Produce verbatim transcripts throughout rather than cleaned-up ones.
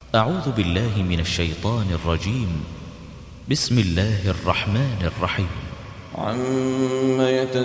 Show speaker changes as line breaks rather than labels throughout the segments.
أعوذ بالله من الشيطان الرجيم. بسم الله الرحمن الرحيم.
عم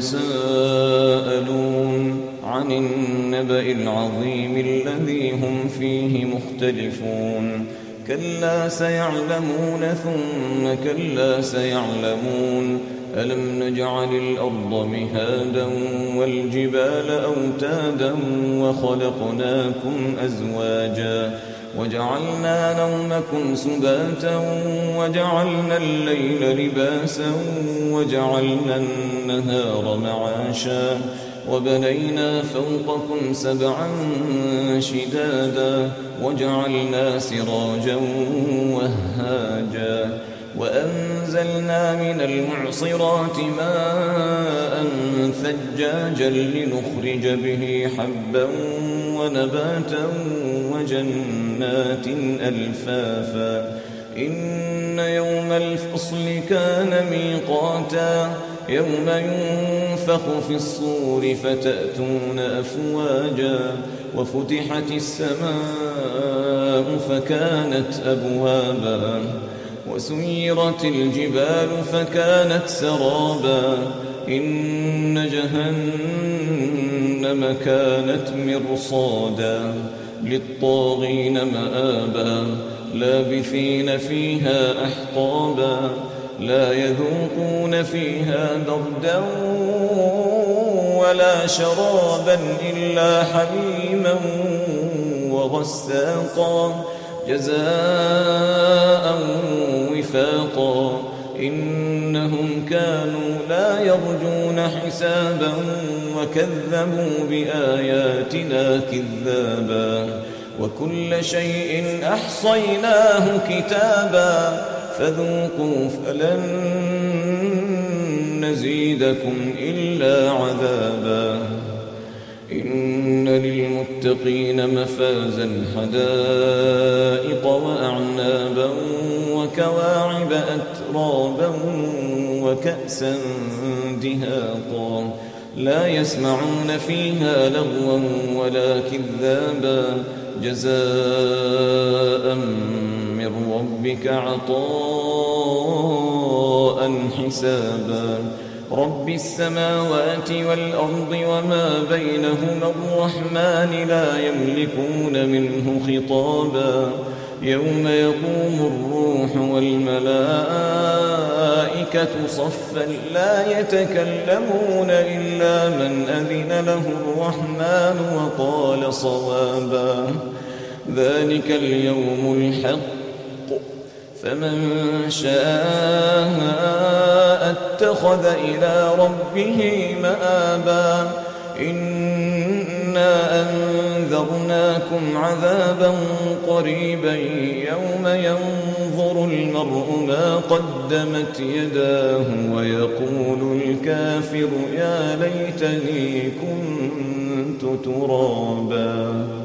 يتساءلون عن النبأ العظيم الذي هم فيه مختلفون كلا سيعلمون ثم كلا سيعلمون ألم نجعل الأرض مهادا والجبال أوتادا وخلقناكم أزواجا وجعلنا نومكم سباتا وجعلنا الليل لباسا وجعلنا النهار معاشا وبنينا فوقكم سبعا شدادا وجعلنا سراجا وهاجا وأنزلنا من المعصرات ماء ثجاجا لنخرج به حبا ونباتا وجنات ألفافا إن يوم الفصل كان ميقاتا يوم ينفخ في الصور فتأتون أفواجا وفتحت السماء فكانت أبوابا وسيرت الجبال فكانت سرابا إن جهنم كانت مرصادا للطاغين مآبا لابثين فيها أحقابا لا يذوقون فيها بردا ولا شرابا إلا حميما وغساقا جزاء وفاقا إنهم كانوا لا يرجون حسابا وكذبوا بآياتنا كذابا وكل شيء أحصيناه كتابا فذوقوا فلن نزيدكم إلا عذابا إن للمتقين مفازا حدائق وأعنابا وكواعب أترابا وكأسا دهاقا لا يسمعون فيها لغوا ولا كذابا جزاء من ربك عطاء حسابا رب السماوات والأرض وما بينهما الرحمن لا يملكون منه خطابا يوم يقوم الروح والملائكة صفا لا يتكلمون إلا من أذن له الرحمن وقال صوابا ذلك اليوم الحق فمن شاء اتخذ إلى ربه مآبا إنا أنذرناكم عذابا قريبا يوم ينظر المرء ما قدمت يداه ويقول الكافر يا ليتني كنت ترابا.